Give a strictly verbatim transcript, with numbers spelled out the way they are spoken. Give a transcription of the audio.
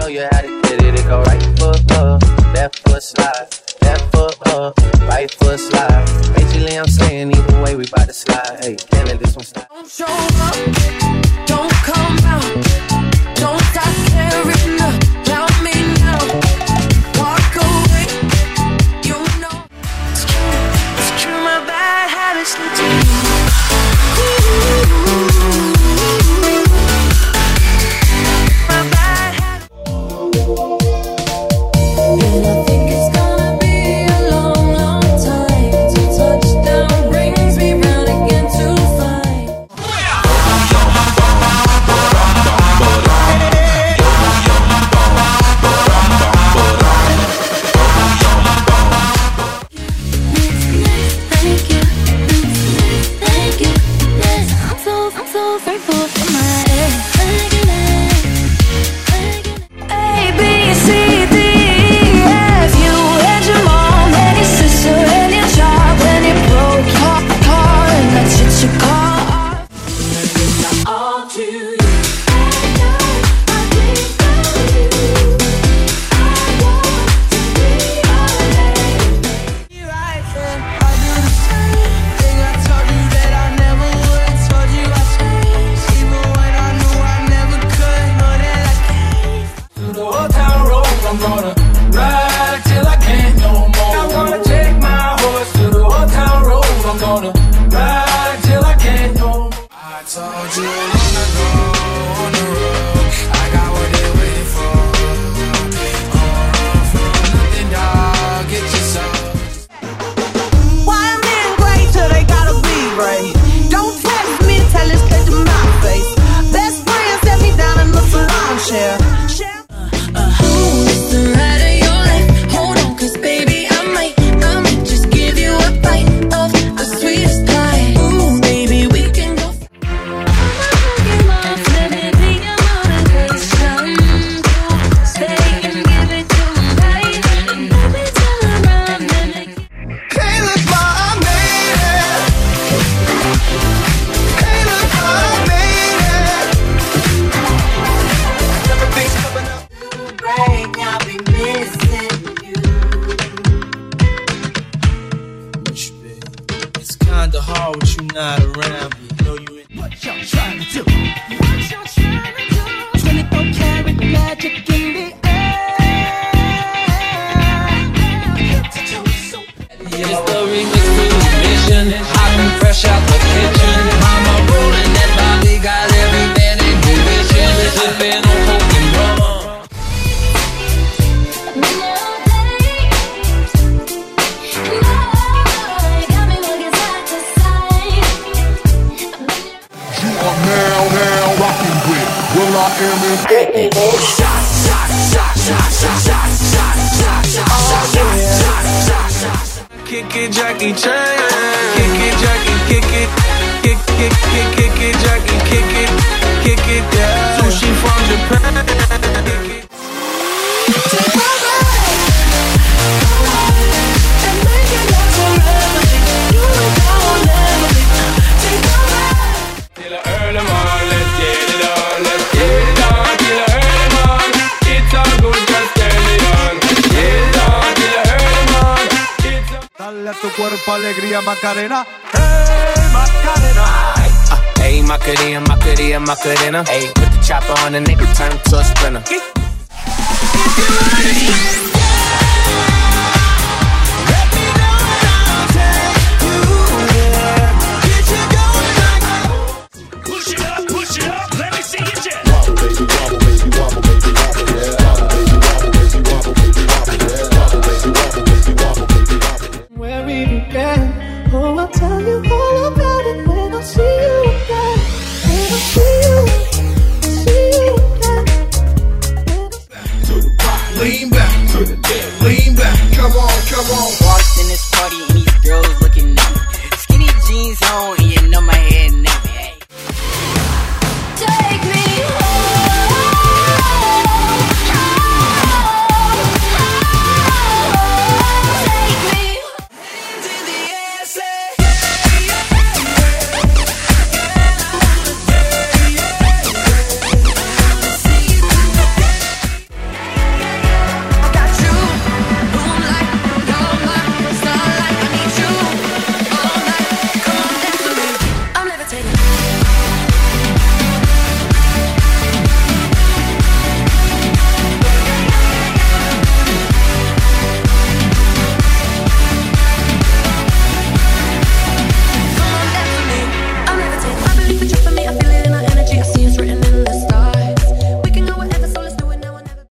show you how to get it. It go right foot up, left foot slide, left foot up, right foot slide. Basically, I'm saying either way, we bout to slide. Hey, can't let this one slide. Don't show up, don't come out, don't stop caring about me now. Walk away, you know it's true, it's true. My bad habits lead to you. I'm gonna ride till I can't no more. I wanna take my horse to the old town road. I'm gonna ride till I can't no more. I told you long ago on the road, I got what they waiting for. On for nothing, dog. Get your soul. Why a man great till they gotta be right? Don't test me, tell it straight to my face. Best friend set me down in the salon chair. Kinda hard with you not around me. Know you in. What y'all trying to do? What y'all trying to do? twenty-four karat magic in the air. It's the remix to the mission. Hot and fresh out the kitchen. Mama rolling that body, got every man in division. Sipping on coke and rum. Well, I am in shot, shot, shot, shot, shot, shot, shot, shot, shot, shot. Kick it, Jackie Chan. Kick it, Jackie, kick it. Kick, kick, kick, kick it, Jackie, kick it. Kick it, yeah. Sushi from Japan. Kick it. Dale a tu cuerpo alegría, Macarena. Hey, Macarena. Hey, Macarena, Macarena, Macarena. Hey, put the chopper on and they return to a sprinter. Push it up, push it up. Let me see your jet. Wobble, baby, wobble, baby, wobble, baby, wobble, yeah. Wobble, baby, wobble, baby, wobble, baby, wobble, yeah. Wobble, baby, wobble, baby, wobble, baby, wobble. Where we began. Oh, I'll tell you all about it when I see you again. When I see you, see you again. To the rock, lean back to the dead, lean back. Come on, come on.